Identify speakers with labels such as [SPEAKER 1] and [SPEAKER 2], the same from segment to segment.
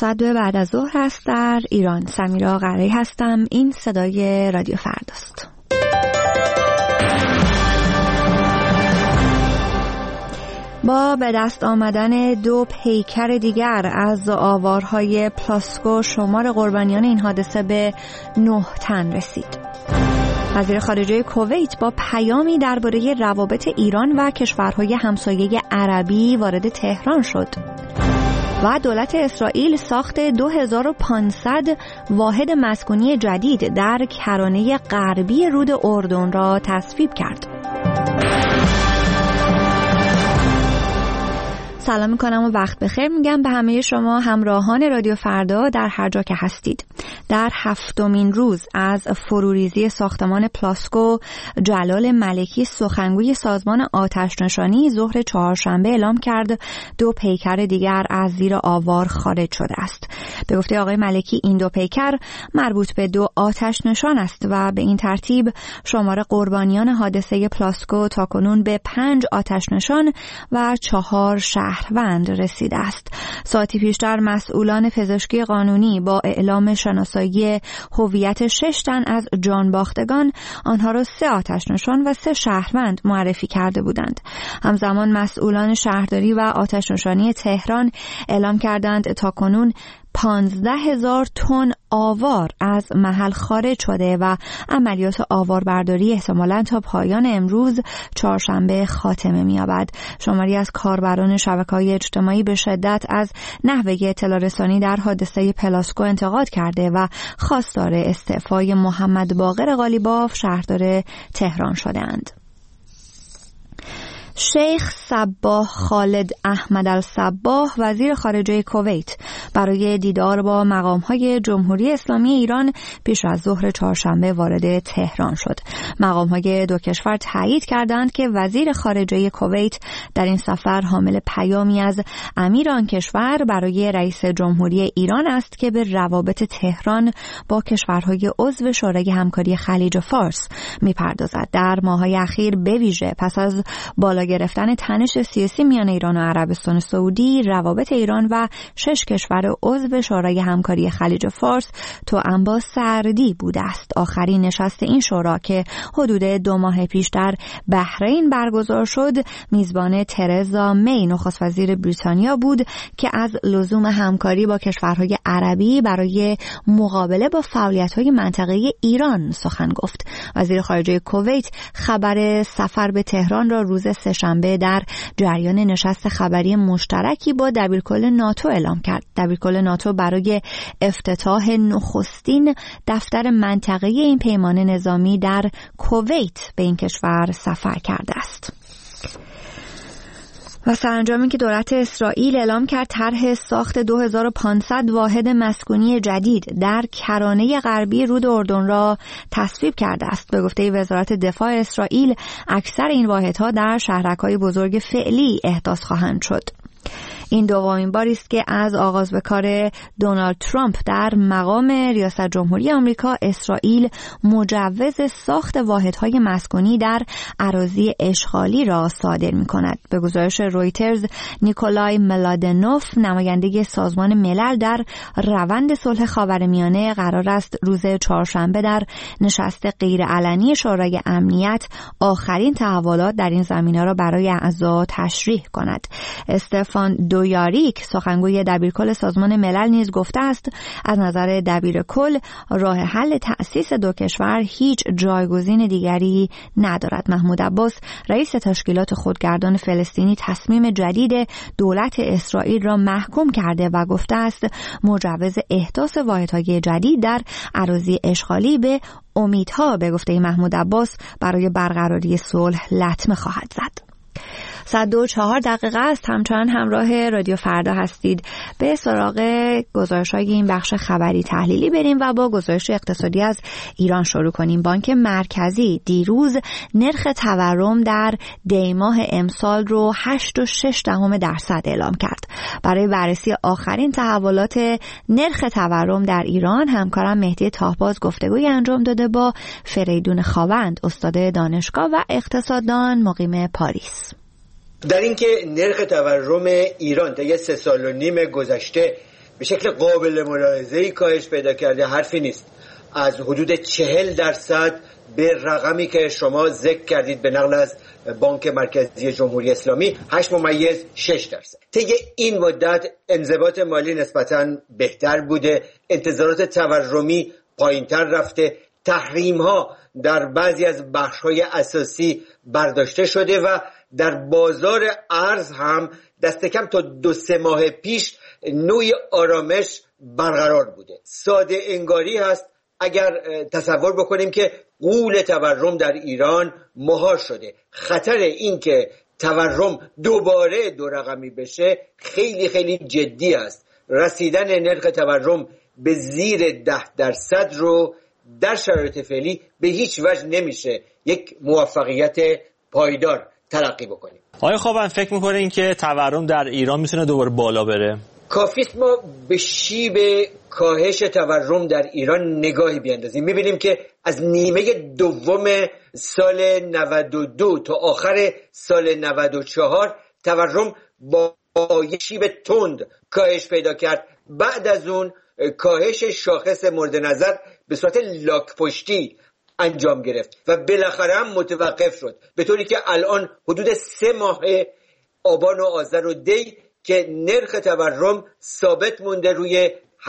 [SPEAKER 1] ساعت 2 بعد از ظهر هست در ایران. سمیرا قره‌ای هستم. این صدای رادیو فرداست. با به دست آمدن 2 پیکر دیگر از آوارهای پلاسکو شمار قربانیان این حادثه به 9 تن رسید. وزیر خارجه کویت با پیامی درباره روابط ایران و کشورهای همسایه عربی وارد تهران شد. و دولت اسرائیل ساخت 2500 واحد مسکونی جدید در کرانه غربی رود اردن را تصویب کرد. سلام میکنم و وقت بخیر میگم به همه شما همراهان رادیو فردا در هر جا که هستید. در 7مین روز از فروریزی ساختمان پلاسکو، جلال ملکی سخنگوی سازمان آتش‌نشانی ظهر چهارشنبه اعلام کرد 2 پیکر دیگر از زیر آوار خارج شده است. به گفته آقای ملکی این 2 پیکر مربوط به 2 آتش‌نشان است و به این ترتیب شمار قربانیان حادثه پلاسکو تاکنون به 5 آتش‌نشان و 4 شهروند رسیده است. ساعتی پیشتر مسئولان پزشکی قانونی با اعلام شناسایی هویت 6 تن از جانباختگان آنها را 3 آتش‌نشان و 3 شهروند معرفی کرده بودند. همزمان مسئولان شهرداری و آتش‌نشانی تهران اعلام کردند تاکنون 15,000 تن آوار از محل خارج شده و عملیات آواربرداری احتمالاً تا پایان امروز چهارشنبه خاتمه می‌یابد. شماری از کاربران شبکه‌های اجتماعی به شدت از نحوه اطلاع رسانی در حادثه پلاسکو انتقاد کرده و خواستار استعفای محمد باقر قالیباف شهردار تهران شده‌اند. شیخ صباح خالد احمد الصباح وزیر خارجه کویت برای دیدار با مقام‌های جمهوری اسلامی ایران پیش از ظهر چهارشنبه وارد تهران شد. مقام‌های 2 کشور تایید کردند که وزیر خارجه کویت در این سفر حامل پیامی از امیر آن کشور برای رئیس جمهوری ایران است که به روابط تهران با کشورهای عضو شورای همکاری خلیج فارس می‌پردازد. در ماه‌های اخیر به ویژه پس از بالا گرفتن تنش سیاسی میان ایران و عربستان سعودی، روابط ایران و 6 کشور عضو شورای همکاری خلیج فارس توأم با سردی بوده است. آخرین نشست این شورا که حدود 2 ماه پیش در بحرین برگزار شد، میزبان ترزا می نخست وزیر بریتانیا بود که از لزوم همکاری با کشورهای عربی برای مقابله با فعالیت‌های منطقه‌ای ایران سخن گفت. وزیر خارجه کویت خبر سفر به تهران را روز سه‌شنبه در جریان نشست خبری مشترکی با دبیرکل ناتو اعلام کرد. دبیرکل ناتو برای افتتاح نخستین دفتر منطقه‌ای این پیمان نظامی در کویت به این کشور سفر کرده است. و سرانجامی که دولت اسرائیل اعلام کرد طرح ساخت 2500 واحد مسکونی جدید در کرانه غربی رود اردن را تصویب کرده است. به گفته وزارت دفاع اسرائیل اکثر این واحدها در شهرک‌های بزرگ فعلی احداث خواهند شد. این دومین باری است که از آغاز به کار دونالد ترامپ در مقام ریاست جمهوری آمریکا اسرائیل مجوز ساخت واحدهای مسکونی در اراضی اشغالی را صادر می‌کند. به گزارش رویترز، نیکولای ملادنوف نماینده سازمان ملل در روند صلح خاورمیانه قرار است روز چهارشنبه در نشست غیرعلنی شورای امنیت آخرین تحولات در این زمینه را برای اعضا تشریح کند. استفان دویاریک سخنگوی دبیرکل سازمان ملل نیز گفته است از نظر دبیرکل راه حل تأسیس 2 کشور هیچ جایگزین دیگری ندارد. محمود عباس رئیس تشکیلات خودگردان فلسطینی تصمیم جدید دولت اسرائیل را محکوم کرده و گفته است مجوز احداث واحدهای جدید در اراضی اشغالی به امیدها به گفته محمود عباس برای برقراری صلح لطمه خواهد زد. 104 است. همچنان همراه رادیو فردا هستید. به سراغ گزارش‌های این بخش خبری تحلیلی بریم و با گزارش اقتصادی از ایران شروع کنیم. بانک مرکزی دیروز نرخ تورم در دیماه امسال رو 8.6% اعلام کرد. برای بررسی آخرین تحولات نرخ تورم در ایران همکارم مهدی تاهباز گفتگوی انجام داده با فریدون خاوند، استاد دانشگاه و اقتصاددان مقیم پاریس.
[SPEAKER 2] در اینکه نرخ تورم ایران طی 3.5 سال گذشته به شکل قابل ملاحظه‌ای کاهش پیدا کرده، حرفی نیست. از حدود 40% به رقمی که شما ذکر کردید به نقل از بانک مرکزی جمهوری اسلامی 8.6%. طی این مدت انضباط مالی نسبتاً بهتر بوده، انتظارات تورمی پایین‌تر رفته، تحریم‌ها در بعضی از بخش‌های اساسی برداشته شده و در بازار ارز هم دست کم تا 2-3 ماه پیش نوعی آرامش برقرار بوده. ساده انگاری هست اگر تصور بکنیم که غول تورم در ایران مهار شده. خطر این که تورم دوباره 2 رقمی بشه خیلی خیلی جدی است. رسیدن نرخ تورم به زیر 10% رو در شرایط فعلی به هیچ وجه نمیشه یک موفقیت پایدار تلقی بکنیم.
[SPEAKER 3] آیا خوابم فکر میکنین که تورم در ایران میتونه دوباره بالا بره؟
[SPEAKER 2] کافیست ما به شیب کاهش تورم در ایران نگاهی بیاندازیم. میبینیم که از نیمه دوم سال 92 تا آخر سال 94 تورم با یک شیب تند کاهش پیدا کرد. بعد از اون کاهش شاخص مورد نظر به صورت لاک پشتی انجام گرفت و بالاخره هم متوقف شد، به طوری که الان حدود 3 ماه آبان و آذر و دی که نرخ تورم ثابت مونده روی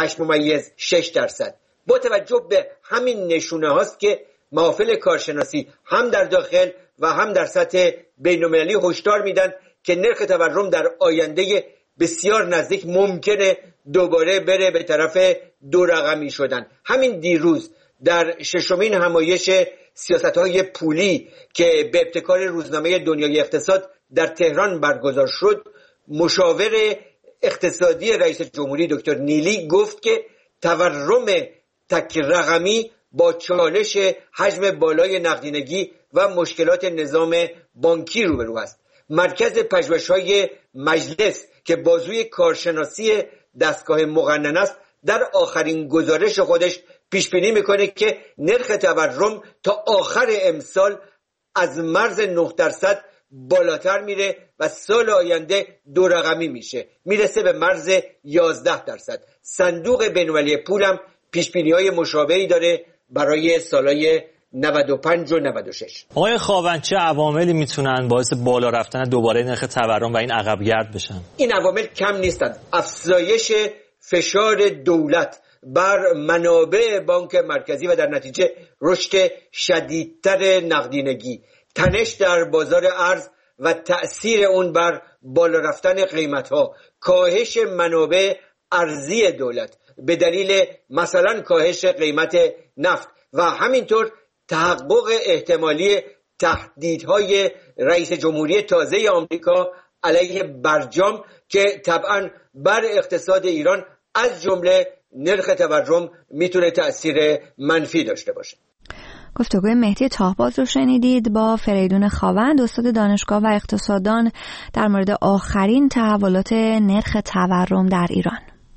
[SPEAKER 2] 8.6%. با توجه به همین نشونه هاست که محافل کارشناسی هم در داخل و هم در سطح بین‌المللی هشدار میدن که نرخ تورم در آینده بسیار نزدیک ممکنه دوباره بره به طرف 2 رقمی شدن. همین دیروز در 6مین همایش سیاست‌های پولی که به ابتکار روزنامه دنیای اقتصاد در تهران برگزار شد، مشاور اقتصادی رئیس جمهوری دکتر نیلی گفت که تورم تک رقمی با چالش حجم بالای نقدینگی و مشکلات نظام بانکی روبرو است. مرکز پژوهش‌های مجلس که بازوی کارشناسی دستگاه مقننه است در آخرین گزارش خودش پیش بینی میکنه که نرخ تورم تا آخر امسال از مرز 9% بالاتر میره و سال آینده 2 رقمی میشه، میرسه به مرز 11%. صندوق بین‌المللی پول هم پیش بینی‌های مشابهی داره برای سالهای 95 و 96.
[SPEAKER 3] آقای خاوند، چه عواملی میتونن باعث بالا رفتن دوباره نرخ تورم و این عقب‌گرد بشن؟
[SPEAKER 2] این عوامل کم نیستند. افزایش فشار دولت بر منابع بانک مرکزی و در نتیجه رشد شدیدتر نقدینگی، تنش در بازار ارز و تأثیر اون بر بالا رفتن قیمت‌ها، کاهش منابع ارزی دولت به دلیل مثلا کاهش قیمت نفت و همینطور تحقق احتمالی تهدیدهای رئیس جمهوری تازه آمریکا علیه برجام که طبعاً بر اقتصاد ایران از جمله نرخ تورم میتونه تأثیر منفی داشته باشه.
[SPEAKER 1] گفتگوی مهدی تاهباز رو شنیدید با فریدون خاوند، استاد دانشگاه و اقتصاددان، در مورد آخرین تحولات نرخ تورم در ایران.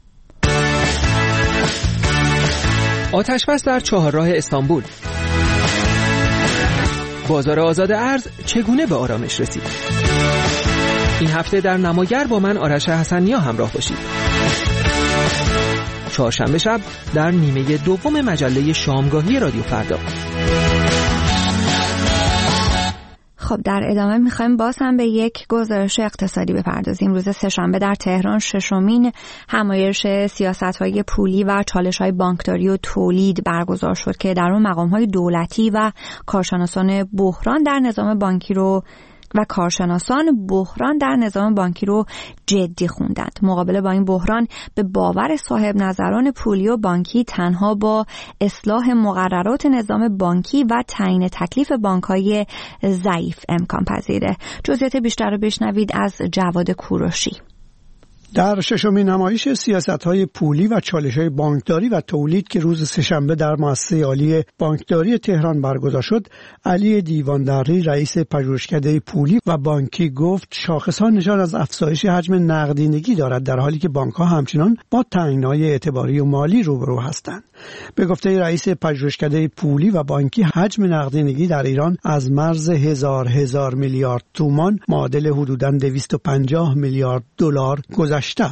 [SPEAKER 4] آتش‌بس در چهارراه استانبول. بازار آزاد ارز چگونه به آرامش رسید؟ این هفته در نماگر با من آرش حسنیا همراه باشید. چهارشنبه شب در نیمه دوم مجله شامگاهی رادیو فردا.
[SPEAKER 1] خب در ادامه میخوایم باز هم به یک گزارش اقتصادی بپردازیم. روز سه‌شنبه در تهران 6مین همایش سیاست‌های پولی و چالش‌های بانکداری و تولید برگزار شد که در اون مقام‌های دولتی و کارشناسان بحران در نظام بانکی رو جدی خوندند. مقابله با این بحران به باور صاحب نظران پولی و بانکی تنها با اصلاح مقررات نظام بانکی و تعیین تکلیف بانک‌های ضعیف امکان پذیره. جزئیات بیشتر رو بشنوید از جواد کوروشی.
[SPEAKER 5] در 6مین نمایش سیاست‌های پولی و چالش‌های بانکداری و تولید که روز سه‌شنبه در مؤسسه عالی بانکداری تهران برگزار شد، علی دیواندری رئیس پژوهشکده پولی و بانکی گفت شاخص‌ها نشان از افزایش حجم نقدینگی دارد، در حالی که بانک‌ها همچنان با تنگنای اعتباری و مالی روبرو هستند. به گفته رئیس پژوهشکده پولی و بانکی، حجم نقدینگی در ایران از مرز هزار میلیارد تومان معادل حدوداً 250 میلیارد دلار گذشته است.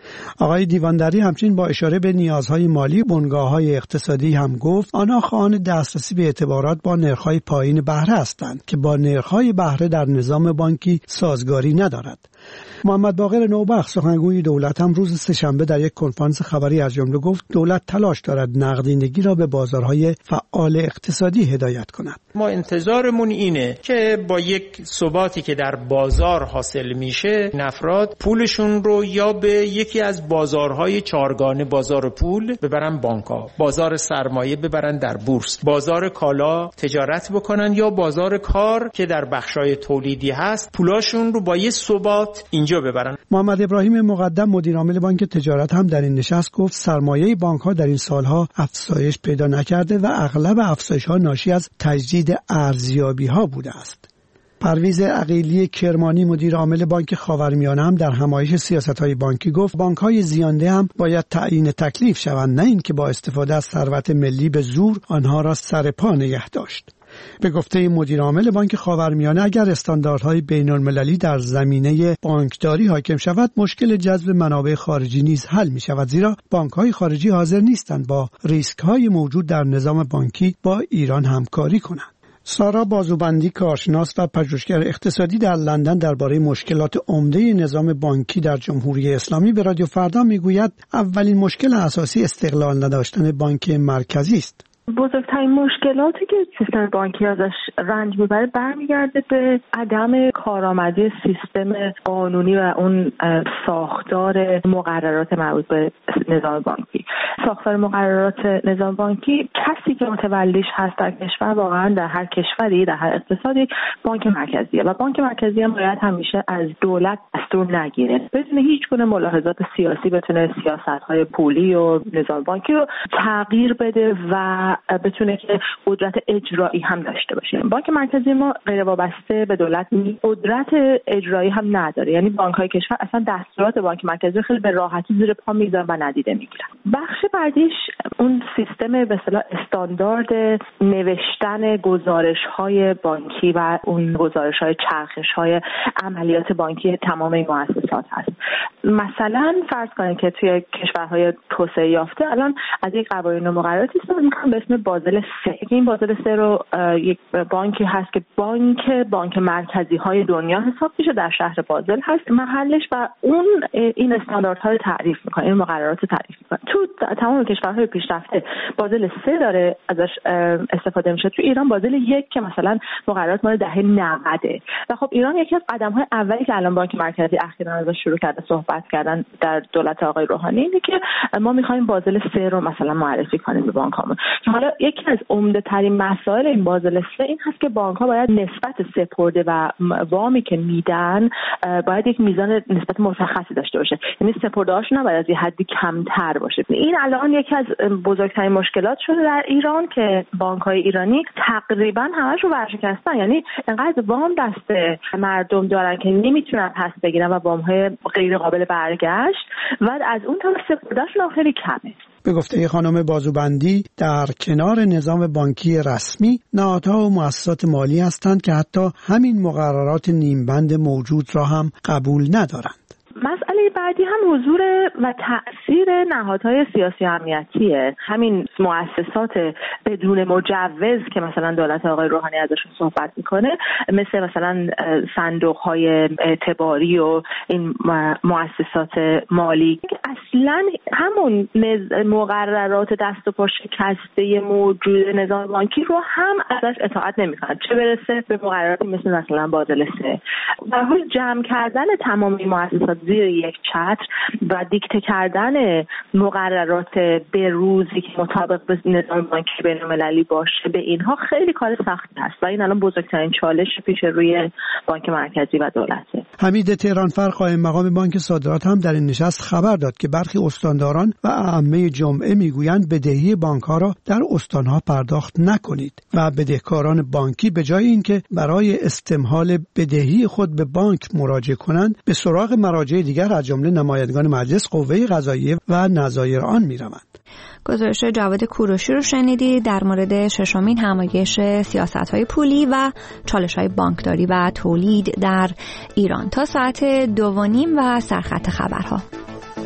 [SPEAKER 5] آقای دیواندری همچنین با اشاره به نیازهای مالی بنگاه‌های اقتصادی هم گفت آنها خواهان دسترسی به اعتبارات با نرخ‌های پایین بهره هستند که با نرخ‌های بهره در نظام بانکی سازگاری ندارد. محمد باقر نوبخت سخنگوی دولت هم روز سه‌شنبه در یک کنفرانس خبری از جمله گفت دولت تلاش دارد نقدینگی را به بازارهای فعال اقتصادی هدایت کند.
[SPEAKER 6] ما انتظارمون اینه که با یک ثباتی که در بازار حاصل میشه این افراد پولشون رو یا به یکی از بازارهای چهارگانه بازار پول ببرن بانک‌ها، بازار سرمایه ببرن در بورس، بازار کالا تجارت بکنن یا بازار کار که در بخشای تولیدی هست پولاشون رو با یه ثبات اینجا ببرن.
[SPEAKER 5] محمد ابراهیم مقدم مدیر عامل بانک تجارت هم در این نشست گفت سرمایه بانک‌ها در این سالها افزایش پیدا نکرده و اغلب افزایش‌ها ناشی از تجدید ارزیابی‌ها بوده است. پرویز عقیلی کرمانی مدیر عامل بانک خاورمیانه هم در همایش سیاست‌های بانکی گفت بانک‌های زیانده هم باید تعیین تکلیف شوند، نه اینکه با استفاده از ثروت ملی به زور آنها را سر پا نگه داشت. به گفته مدیر عامل بانک خاورمیانه اگر استانداردهای بین‌المللی در زمینه بانکداری حاکم شود مشکل جذب منابع خارجی نیز حل می شود، زیرا بانک‌های خارجی حاضر نیستند با ریسک‌های موجود در نظام بانکی با ایران همکاری کنند. سارا بازوبندی کارشناس و پژوهشگر اقتصادی در لندن درباره مشکلات عمده نظام بانکی در جمهوری اسلامی به رادیو فردا میگوید اولین مشکل اساسی استقلال نداشتن بانک مرکزی است.
[SPEAKER 7] بزرگترین مشکلاتی که سیستم بانکی ازش رنج میبره برمیگرده به عدم کارآمدی سیستم قانونی و اون ساختار مقررات مربوط به نظام بانکی. ساختار مقررات نظام بانکی کسی که متولیش هست در کشور واقعا در هر کشوری در هر اقتصادی بانک مرکزیه و بانک مرکزی هم باید همیشه از دولت دستور نگیره، بدون هیچ گونه ملاحظات سیاسی بتونه سیاست‌های پولی و نظام بانکی رو تغییر بده و بتونه که قدرت اجرایی هم داشته باشه. بانک مرکزی ما غیر وابسته به دولت نیست، قدرت اجرایی هم نداره، یعنی بانک‌های کشور اصلا دستورات بانک مرکزی خیلی به راحتی زیر پا میذارن و ندیده میگیرن. بخش بعدیش اون سیستم به اصطلاح استاندارد نوشتن گزارش‌های بانکی و اون گزارش‌های چرخش‌های عملیات بانکی تمام این مؤسسات هست. مثلا فرض کنید که توی کشورهای توسعه یافته الان از یک قوانین و مقرراتی استفاده می‌کنن به اسم بازل 3. این بازل 3 رو یک بانکی هست که بانک مرکزی های دنیا حساب میشه، در شهر بازل هست محلش و اون این استانداردها رو تعریف میکنه، این مقررات رو تعریف میکنه. تو تمام کشورهای پیشرفته بازل 3 داره ازش استفاده میشه. تو ایران بازل 1 که مثلا مقررات مال دهه 90 و خب ایران یکی از قدم‌های اولی که الان بانک مرکزی اخیراً ازش شروع کرده صحبت کردن در دولت آقای روحانی اینه که ما می‌خوایم بازل 3 رو مثلا معرفی کنیم به بانک‌ها. حالا یکی از عمده ترین مسائل این بازل 3 این هست که بانک‌ها باید نسبت سپرده و وامی که میدن باید یک میزان نسبت مشخصی داشته باشه، یعنی سپرده‌هاشون نباید از یه حدی کمتر باشه. این الان یکی از بزرگترین مشکلات شده در ایران که بانک‌های ایرانی تقریبا همشون ورشکستن، یعنی انقدر وام دست مردم دارن که نمیتونن پس بگیرن و وام‌های غیر قابل برگشت و از اون طرف سپرده‌شون خیلی کمه.
[SPEAKER 5] به گفته خانم بازوبندی در کنار نظام بانکی رسمی نهادها و مؤسسات مالی هستند که حتی همین مقررات نیمبند موجود را هم قبول ندارند.
[SPEAKER 7] مسئله بعدی هم حضور و تأثیر نهادهای سیاسی امنیتیه، همین مؤسسات بدون مجوز که مثلا دولت آقای روحانی ازشون صحبت میکنه، مثلا صندوق‌های اعتباری و این مؤسسات مالی که اصلا همون مقررات دست و پا شکسته موجود نظام بانکی رو هم ازش اطاعت نمیکنن، چه برسه به مقرراتی مثلا بازل 3. در حال جمع کردن تمام این مؤسسات زیر یک چتر و دیکته کردن مقررات به روزی که مطابق به نظام بانکی بین‌المللی باشه به اینها خیلی کار سختی هست و این الان بزرگترین چالش پیش روی بانک مرکزی و دولته.
[SPEAKER 5] حمید تهرانفر قائم مقام بانک صادرات هم در این نشست خبر داد که برخی استانداران و ائمه جمعه میگویند بدهی بانک‌ها را در استان‌ها پرداخت نکنید و بدهکاران بانکی به جای اینکه برای استمهال بدهی خود به بانک مراجعه کنند به سراغ مراجع دیگر از جمله نمایندگان مجلس، قوه قضاییه و نظایر آن می‌روند.
[SPEAKER 1] گزارش جواد کوروشی رو شنیدید در مورد ششمین همایش سیاست‌های پولی و چالش‌های بانکداری و تولید در ایران. تا ساعت 2:30 و سرخط خبرها.